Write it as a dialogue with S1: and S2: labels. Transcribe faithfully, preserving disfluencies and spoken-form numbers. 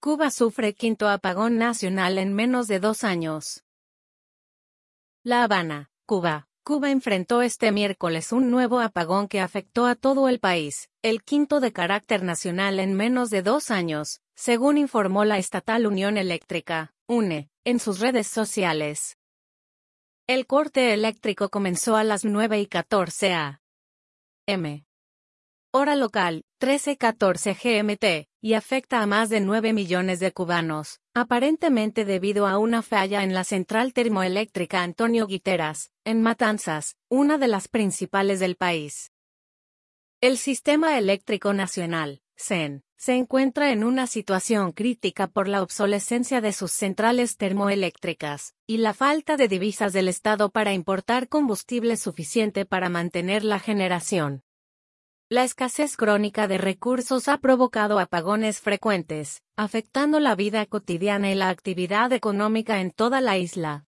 S1: Cuba sufre quinto apagón nacional en menos de dos años. La Habana, Cuba. Cuba enfrentó este miércoles un nuevo apagón que afectó a todo el país, el quinto de carácter nacional en menos de dos años, según informó la estatal Unión Eléctrica, U N E, en sus redes sociales. El corte eléctrico comenzó a las nueve y catorce a eme. Hora local, trece catorce G M T, y afecta a más de nueve millones de cubanos, aparentemente debido a una falla en la central termoeléctrica Antonio Guiteras, en Matanzas, una de las principales del país. El Sistema Eléctrico Nacional, S E N, se encuentra en una situación crítica por la obsolescencia de sus centrales termoeléctricas, y la falta de divisas del Estado para importar combustible suficiente para mantener la generación. La escasez crónica de recursos ha provocado apagones frecuentes, afectando la vida cotidiana y la actividad económica en toda la isla.